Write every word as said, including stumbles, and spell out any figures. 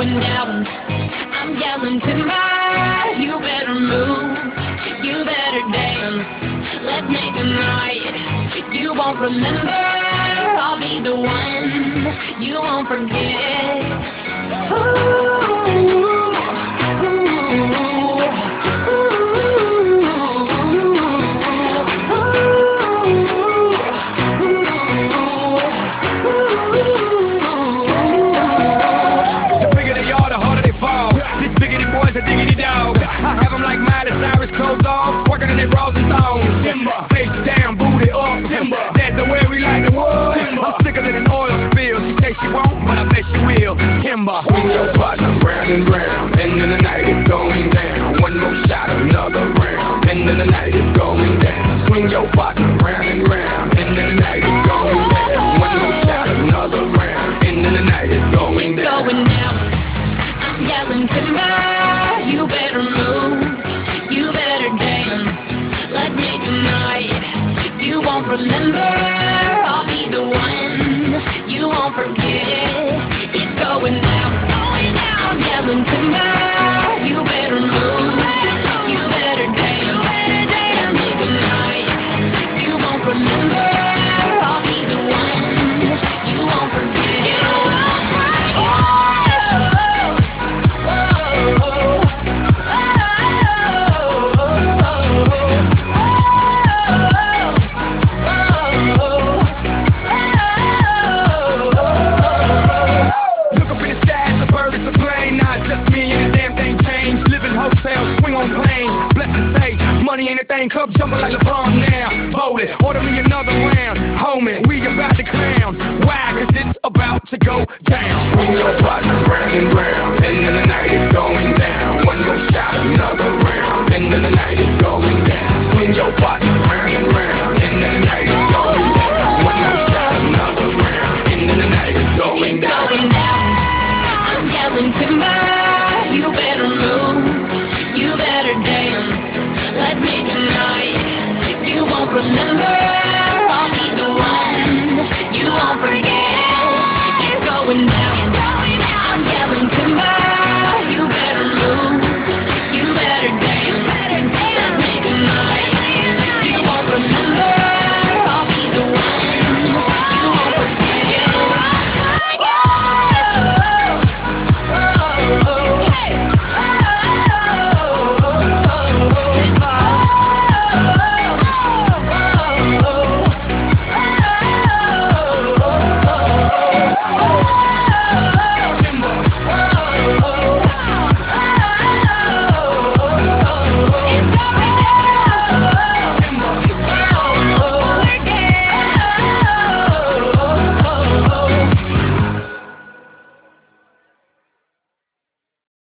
going down. I'm yelling timber, you better move, you better dance. Let's make a night you won't remember. I'll be the one you won't forget. Ooh, ooh, boys a diggity dog. I have them like Miley Cyrus, clothes off, working in their bras and thongs. Timber, face down, booty up. Timber, that's the way we like the wood. I'm sicker than an oil spill. She say she won't, but I bet she will. Timber, swing your partner round and round, and then the night is going down. One more shot, another round, and then the night is going down. Swing your partner round and round, and then the night is going down. One more shot, another round, and then the night is going down. It's going down. I'm yelling timber, you better move, you better dance. Let's make a night you won't remember. I'll be the one you won't forget. It's going down, going down. I'm yelling timber, you better move, you better dance. Let's make a night you won't remember. I'll be the one you won't forget. Swing on planes, blessed to say, money ain't a thing, club jumping like LeBron now. Bowl it, order me another round, homie, we about to crown. Why? Cause it's about to go down. Swing your partner round and round, and then the night is going down. One more shot, another round, and then the night is going down. Swing your partner round and round, and then the night is going down. One more shot, another round, and then the night is going down. It's going down. I'm yelling timber, you better move, you better dance. Let's make a night you won't remember.